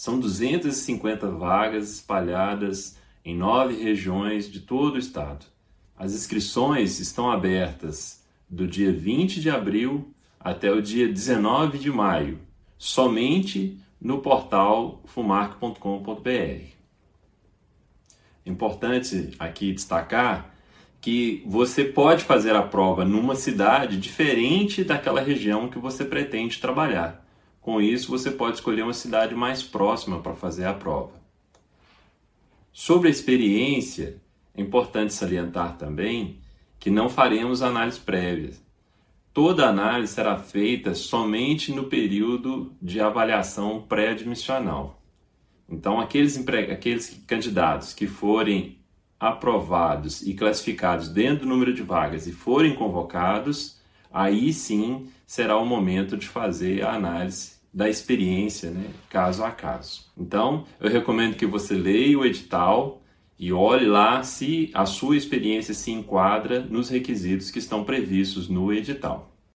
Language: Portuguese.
São 250 vagas espalhadas em 9 regiões de todo o estado. As inscrições estão abertas do dia 20 de abril até o dia 19 de maio, somente no portal fumarc.com.br. É importante aqui destacar que você pode fazer a prova numa cidade diferente daquela região que você pretende trabalhar. Com isso, você pode escolher uma cidade mais próxima para fazer a prova. Sobre a experiência, é importante salientar também que não faremos análise prévia. Toda análise será feita somente no período de avaliação pré-admissional. Então, aqueles candidatos que forem aprovados e classificados dentro do número de vagas e forem convocados, aí sim será o momento de fazer a análise da experiência, caso a caso. Então, eu recomendo que você leia o edital e olhe lá se a sua experiência se enquadra nos requisitos que estão previstos no edital.